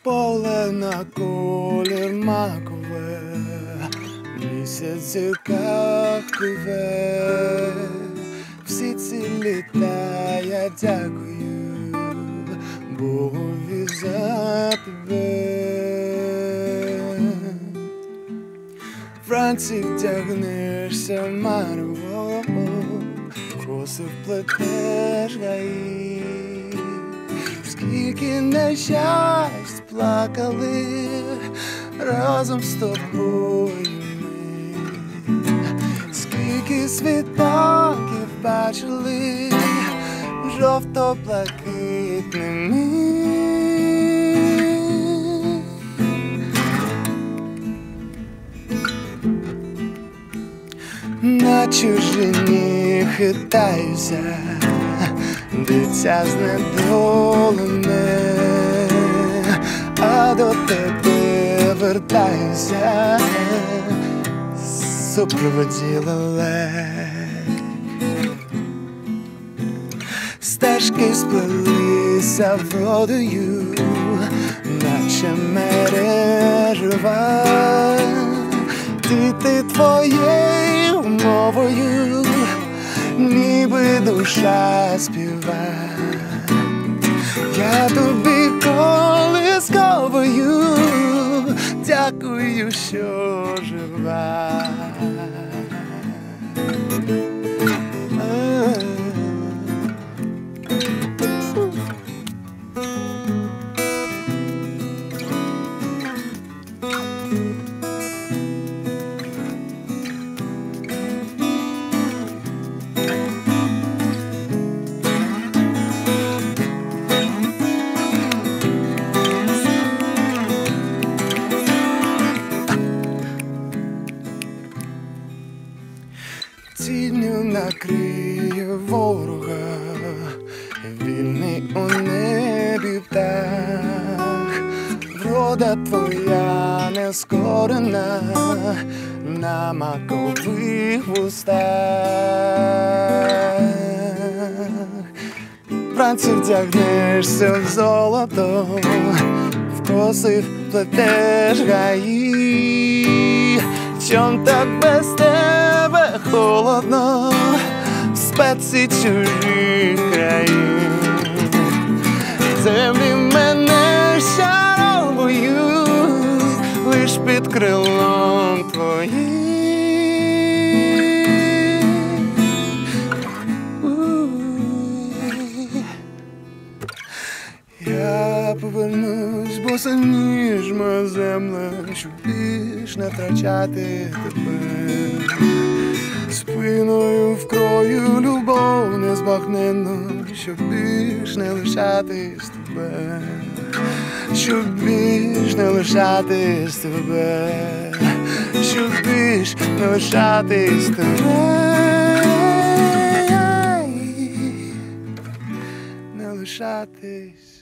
поле на колір макове, місяць яка пливе, всі ці літа я дякую Богові за тебе. Вранці вдягнешся в марево, коси вплетеш гаї. Скільки нещасть плакали разом з тобою ми, скільки світанків бачили жовто-блакитними. На чужині хитаюся, дитя знедолене, а до тебе вертаюся, супроводі лелек. Стежки сплелися водою, наче мережева, діти твоєю мовою, ніби душа співа. Я тобі колисковою дякую, що жива. Тінню накриє ворога, вільний у небі птах. Врода твоя нескорена на макових вустах. Вранці вдягнешся в золото, в коси вплетеш гаї. Чом так без тебе холодно в спеці чужих країн? Землі мене чаровують лиш під крилом твоїм. Я повернусь, бо сильніжма земля, щоб більш не втрачати тебе. Спиною вкрою любов незбагненну, щоб більш не лишатись тебе, щоб більш не лишатись тебе, щоб більш не лишатись тебе, не лишатись.